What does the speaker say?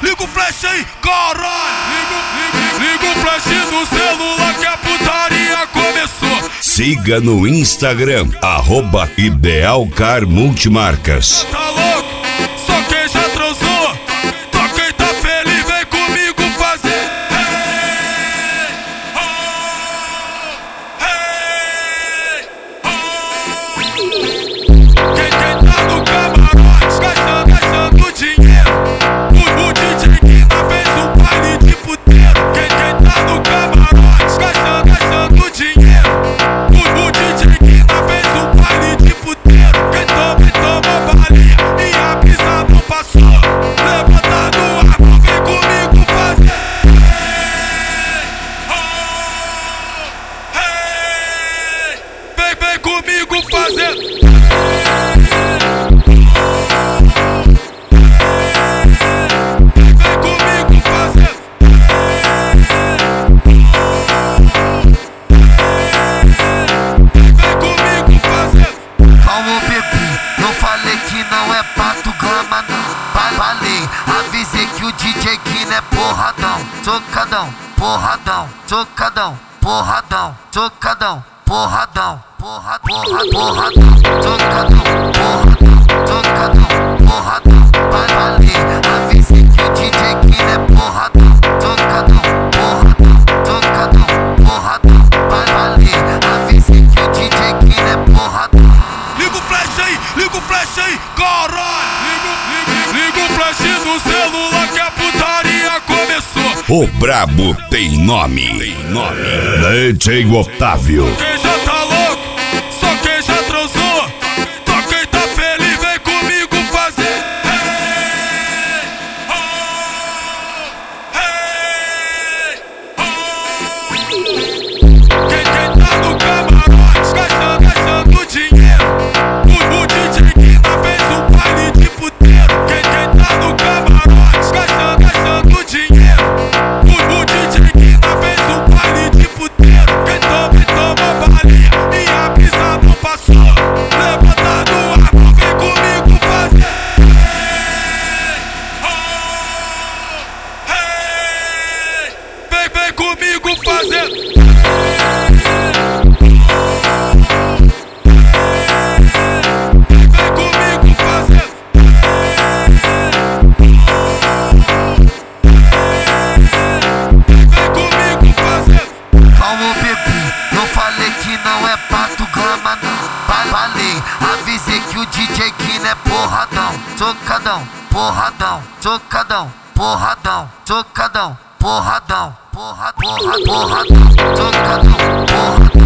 liga o flash aí, caralho. Liga o flash no celular que a putaria começou. Siga no Instagram, @IdealCar Multimarcas. Tá louco? Só quem já transou, só quem tá feliz vem comigo fazer. Quem tá no camarote gastando dinheiro, o DJ Guina fez um baile de puteiro. Quem tá no camarote gastando dinheiro, o DJ Guina fez um baile de puteiro. Quem toma balinha e a brisa não passou, levanta do ar, vem comigo fazer. Vem comigo fazer. Não é pato grama não, falei, avisei que o DJ Guina é porradão, socadão, porradão, socadão, porradão, socadão, porradão, porradão, socadão, porradão, socadão, porradão, falei, avisei que o DJ Guina é porradão, socadão, porradão, socadão, porradão, falei, avisei que o DJ Guina é porradão. Liga o flash aí, caralho. Liga o flash no celular que a putaria começou. O brabo tem nome. DJ Otávio. Quem já tá louco, só quem já transou, só quem tá feliz vem comigo fazer. Quem tá no camarote gastando dinheiro, o DJ Guina fez um baile de puteiro. Quem tá no camarote gastando dinheiro, o DJ Guina fez um baile de puteiro. Quem toma balinha e a brisa não passou, levanta do ar, vem comigo fazer. Vem comigo fazer. Não é pato grama não, falei, avisei que o DJ Guina é porradão, socadão, porradão, socadão, porradão, socadão, porradão, porradão, socadão, porradão.